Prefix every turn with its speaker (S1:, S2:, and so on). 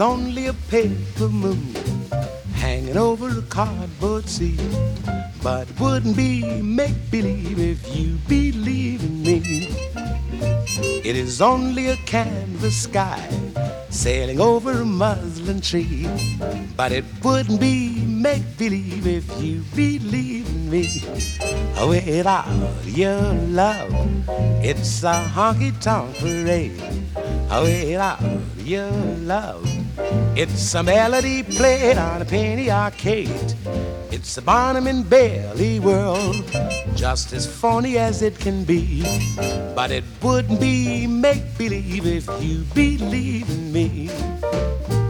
S1: only a paper moon hanging over a cardboard sea. But it wouldn't be make-believe if you believe in me. It is only a canvas sky sailing over a muslin tree. But it wouldn't be make-believe if you believe in me. Without your love, it's a honky-tonk parade. Without your love, it's a melody played on a penny arcade. It's a Barnum and Bailey world, just as phony as it can be. But it wouldn't be make-believe if you believe in me.